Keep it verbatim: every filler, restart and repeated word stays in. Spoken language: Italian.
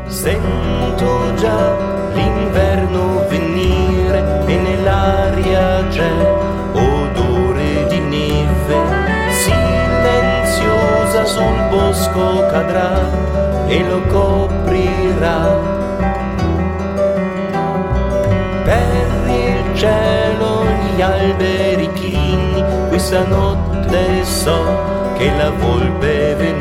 Sento già l'inverno venire e nell'aria c'è odore di neve. Silenziosa sul bosco cadrà e lo coprirà. Per il cielo gli alberi chini, questa notte so che la volpe è venuta.